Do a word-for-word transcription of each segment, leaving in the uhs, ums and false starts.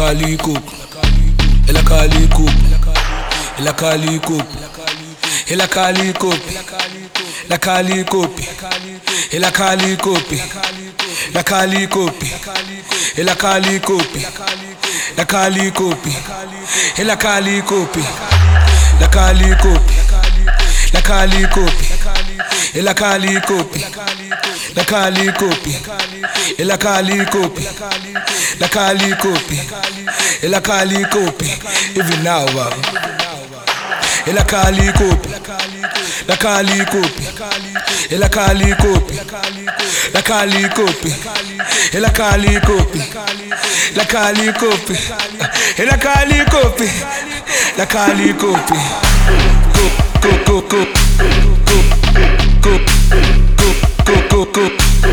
Kali Coop, ela Kali Coop, ela Kali Coop, ela Kali Coop, la Kali Coop, ela Kali Coop, la Kali Coop, ela Kali Coop, la Kali Coop, ela Kali Coop, la Kali Coop, la Kali Coop, ela Kali Coop, la Kali Coop, ela Kali Coop, la Kali Coop, ela Kali Coop, even now, ela Kali Coop, la Kali Coop, ela Kali Coop, la Kali Coop, ela Kali Coop, la Kali Coop, ela Kali Coop, la Kali Coop, Coop, Coop, Coop, Coop, Coop, Coop, Coop, Coop,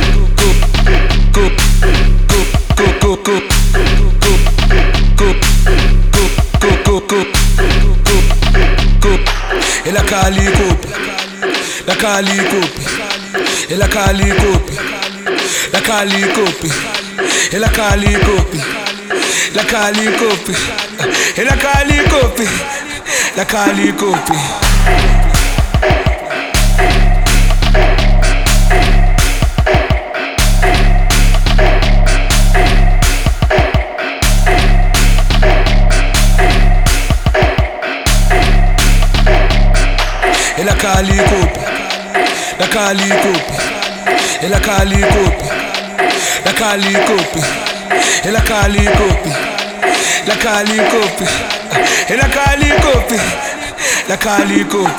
ela Kali Coop, la Kali Coop, ela Kali Coop, la Kali Coop, ela Kali Coop, la Kali Coop, ela Kali Coop, la Kali Coop. ela Kali Coop, la Kali Coop, ela Kali Coop, la Kali Coop, ela Kali Coop, la Kali Coop, ela Kali Coop, la Kali Coop.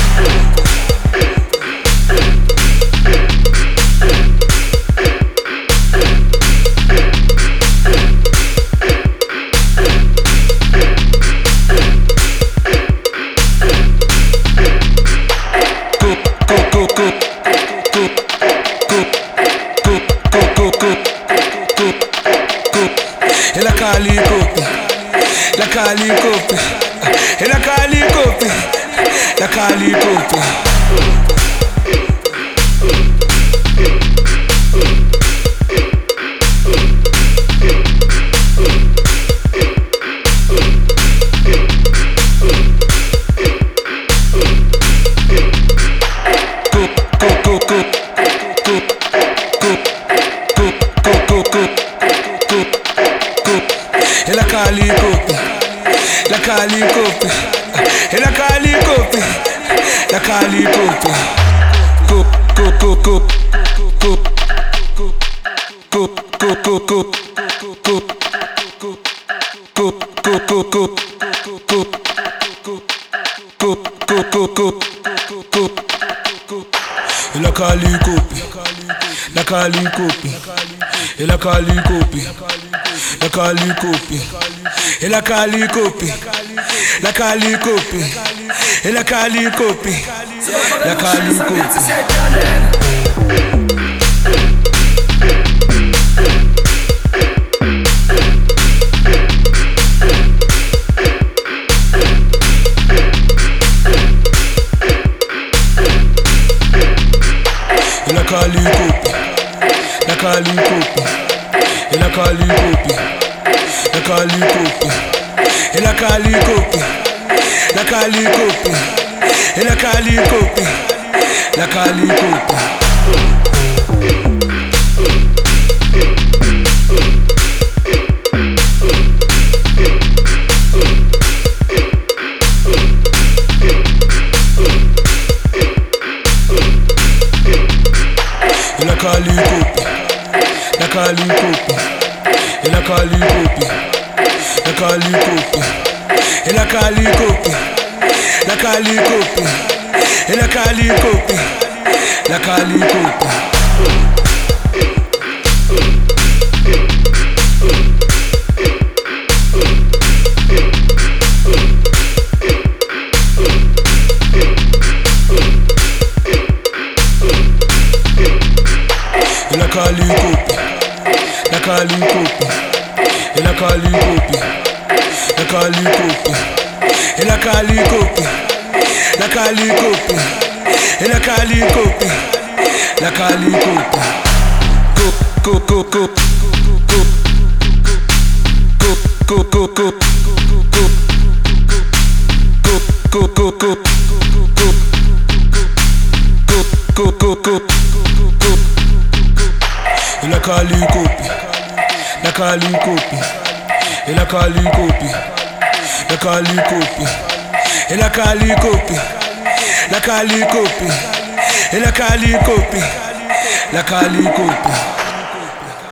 ela Kali Coop, la Kali Coop, ela Kali Coop, la Kali Coop. ela Kali Coop, la Kali Coop, ela Kali Coop, la Kali Coop. Coop, coop, coop, coop, coop, coop, coop, coop, coop, coop, coop, coop, coop, coop, coop, coop. ela Kali Coop, la Kali Coop, ela Kali Coop, la Kali Coop, ela Kali Coop, la Kali Coop, ela Kali Coop, la Kali Coop. ela Kali Coop, la Kali Coop, ela Kali Coop, la Kali Coop, ela Kali Coop, la Kali Coop, ela Kali Coop, la Kali Coop. ela Kali Coop, la Kali Coop, ela Kali Coop, la Kali Coop, ela Kali Coop, la Kali Coop, ela Kali Coop, la Kali Coop. ela Kali Coop, la Kali Coop, ela Kali Coop, la Kali Coop, ela Kali Coop, la Kali Coop, ela Kali Coop, la Kali Coop. Coop, coop, coop, coop, coop, coop. go go go go go go go go go go. La cali copie, la cali copie, e la cali copie, la cali copie, e la cali copie, la cali copie, e la cali copie, la cali copie.